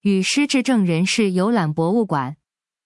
与失智症人士游览博物馆。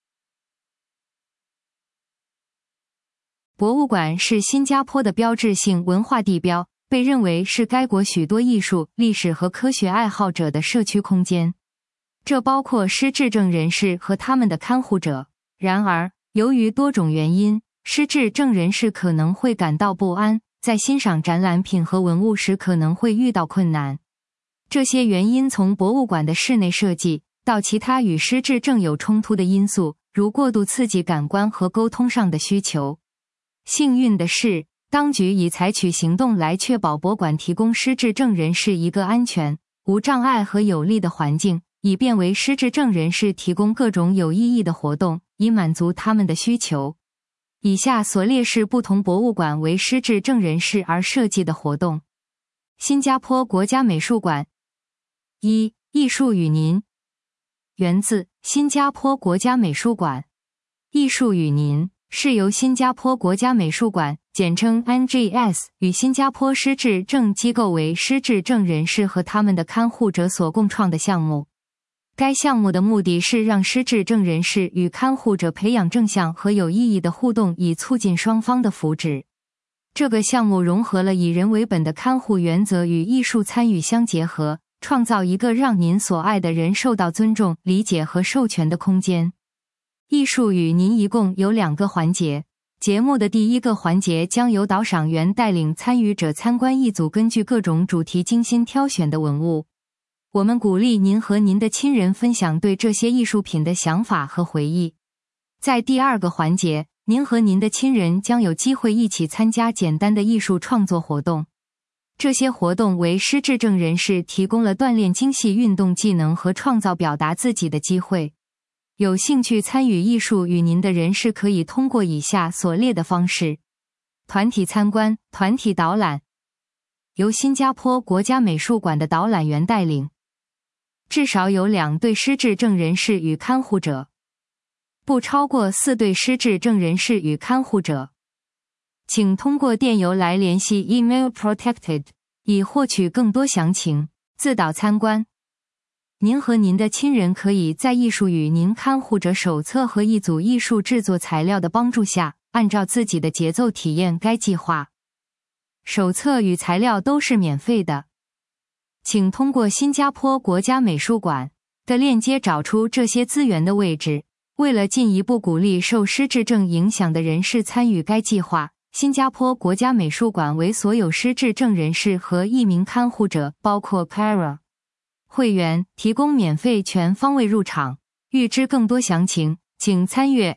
博物馆是新加坡的标志性文化地标，被认为是该国许多艺术、历史和科学爱好者的社区空间。这包括失智症人士和他们的看护者。然而，由于多种原因，失智症人士可能会感到不安，在欣赏展览品和文物时可能会遇到困难。这些原因从博物馆的室内设计，到其他与失智症有冲突的因素，如过度刺激感官和沟通上的需求。幸运的是，当局已采取行动来确保博物馆提供失智症人士一个安全、无障碍和有利的环境，以便为失智症人士提供各种有意义的活动，以满足他们的需求。以下所列是不同博物馆为失智症人士而设计的活动。新加坡国家美术馆。1. 艺术与您。源自新加坡国家美术馆。艺术与您是由新加坡国家美术馆简称 NGS 与新加坡失智症机构为失智症人士和他们的看护者所共创的项目。该项目的目的是让失智症人士与看护者培养正向和有意义的互动，以促进双方的福祉。这个项目融合了以人为本的看护原则与艺术参与相结合，创造一个让您所爱的人受到尊重、理解和授权的空间。艺术与您一共有2个环节。节目的第1个环节将由导赏员带领参与者参观一组根据各种主题精心挑选的文物。我们鼓励您和您的亲人分享对这些艺术品的想法和回忆。在第2个环节，您和您的亲人将有机会一起参加简单的艺术创作活动。这些活动为失智症人士提供了锻炼精细运动技能和创造表达自己的机会。有兴趣参与艺术与您的人士可以通过以下所列的方式：团体参观、团体导览，由新加坡国家美术馆的导览员带领，至少有2对失智症人士与看护者，不超过4对失智症人士与看护者。请通过电邮来联系 Email Protected 以获取更多详情。自导参观。您和您的亲人可以在艺术与您看护者手册和一组艺术制作材料的帮助下，按照自己的节奏体验该计划。手册与材料都是免费的。请通过新加坡国家美术馆的链接找出这些资源的位置。为了进一步鼓励受失智症影响的人士参与该计划，新加坡国家美术馆为所有失智症人士和1名看护者，包括 Para 会员，提供免费全方位入场。预知更多详情，请参阅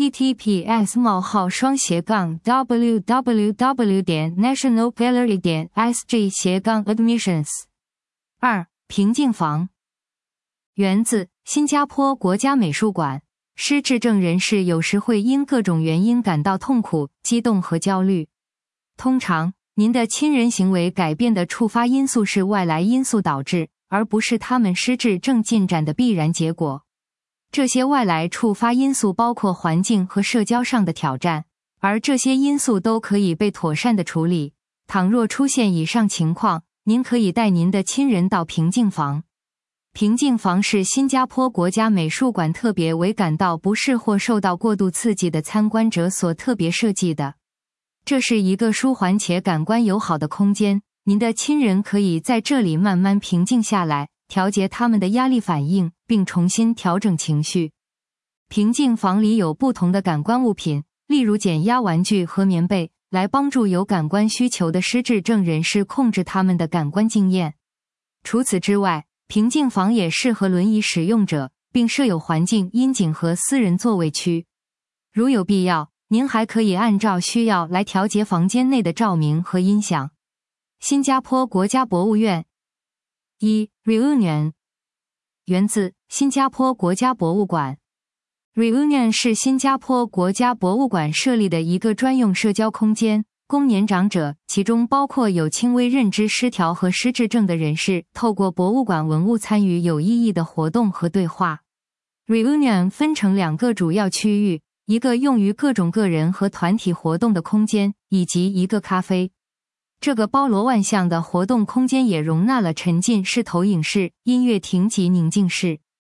https://www.nationalgallery.sg/admissions。2. 平静房。源自新加坡国家美术馆。失智症人士有时会因各种原因感到痛苦、激动和焦虑。通常，您的亲人行为改变的触发因素是外来因素导致，而不是他们失智症进展的必然结果。这些外来触发因素包括环境和社交上的挑战，而这些因素都可以被妥善的处理。倘若出现以上情况，您可以带您的亲人到平静房。平静房是新加坡国家美术馆特别为感到不适或受到过度刺激的参观者所特别设计的。这是一个舒缓且感官友好的空间，您的亲人可以在这里慢慢平静下来，调节他们的压力反应，并重新调整情绪。平静房里有不同的感官物品，例如减压玩具和棉被，来帮助有感官需求的失智症人士控制他们的感官经验。除此之外，平静房也适合轮椅使用者，并设有环境阴景和私人座位区。如有必要，您还可以按照需要来调节房间内的照明和音响。新加坡国家博物院。1. Reunion。源自新加坡国家博物馆。Reunion 是新加坡国家博物馆设立的一个专用社交空间，供年长者，其中包括有轻微认知失调和失智症的人士，透过博物馆文物参与有意义的活动和对话。Reunion 分成2个主要区域，一个用于各种个人和团体活动的空间，以及一个咖啡。这个包罗万象的活动空间也容纳了沉浸式投影室、音乐亭及宁静室。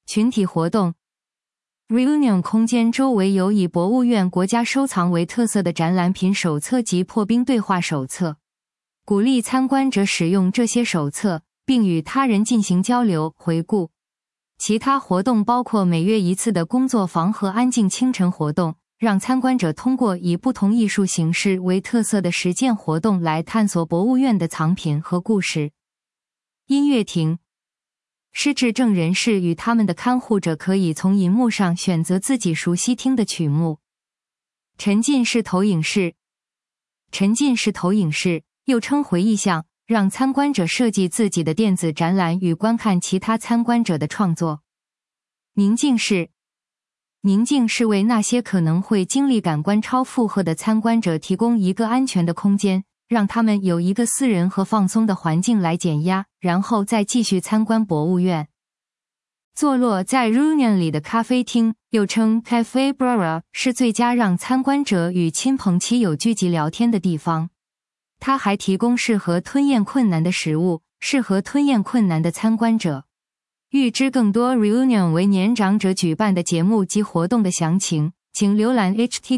群体活动。Reunion 空间周围有以博物院国家收藏为特色的展览品手册及破冰对话手册，鼓励参观者使用这些手册，并与他人进行交流、回顾。其他活动包括每月一次的工作坊和安静清晨活动，让参观者通过以不同艺术形式为特色的实践活动来探索博物院的藏品和故事。音乐厅，失智症人士与他们的看护者可以从银幕上选择自己熟悉听的曲目。沉浸式投影室，沉浸式投影室又称回忆巷，让参观者设计自己的电子展览与观看其他参观者的创作。宁静室，宁静是为那些可能会经历感官超负荷的参观者提供一个安全的空间，让他们有一个私人和放松的环境来减压，然后再继续参观博物院。坐落在 Reunion 里的咖啡厅，又称 Café Brera， 是最佳让参观者与亲朋戚友聚集聊天的地方。它还提供适合吞咽困难的食物，适合吞咽困难的参观者。预知更多 Reunion 为年长者举办的节目及活动的详情，请浏览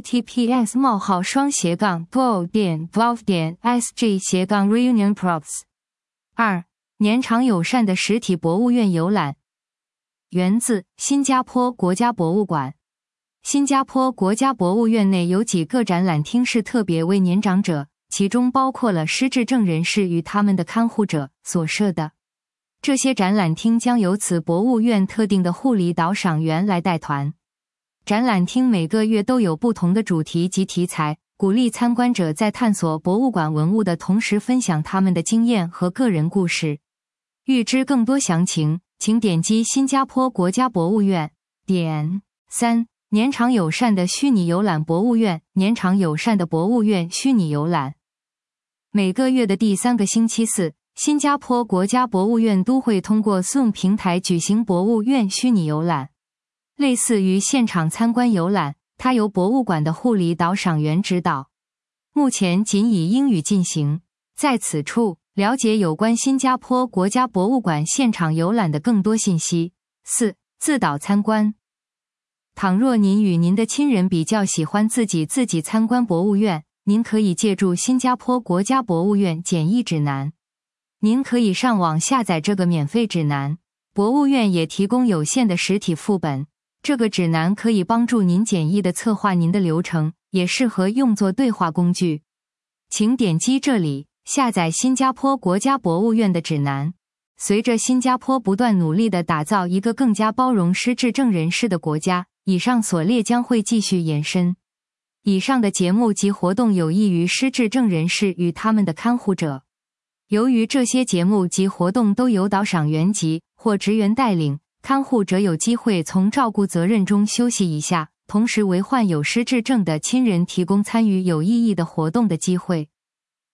https://go.gov.sg/reunionprops。 2. 年长友善的实体博物院游览。源自新加坡国家博物馆。新加坡国家博物院内有几个展览厅是特别为年长者，其中包括了失智症人士与他们的看护者所设的。这些展览厅将由此博物院特定的护理导赏员来带团。展览厅每个月都有不同的主题及题材，鼓励参观者在探索博物馆文物的同时分享他们的经验和个人故事。预知更多详情，请点击新加坡国家博物院。3. 年长友善的虚拟游览博物院。年长友善的博物院虚拟游览。每个月的第3个星期四，新加坡国家博物院都会通过 Zoom 平台举行博物院虚拟游览。类似于现场参观游览，它由博物馆的护理导赏员指导。目前仅以英语进行。在此处了解有关新加坡国家博物馆现场游览的更多信息。4. 自导参观。倘若您与您的亲人比较喜欢自己参观博物院，您可以借助新加坡国家博物院简易指南。您可以上网下载这个免费指南。博物院也提供有限的实体副本。这个指南可以帮助您简易地策划您的流程，也适合用作对话工具。请点击这里，下载新加坡国家博物院的指南。随着新加坡不断努力地打造一个更加包容失智症人士的国家，以上所列将会继续延伸。以上的节目及活动有益于失智症人士与他们的看护者。由于这些节目及活动都由导赏员及或职员带领，看护者有机会从照顾责任中休息一下，同时为患有失智症的亲人提供参与有意义的活动的机会。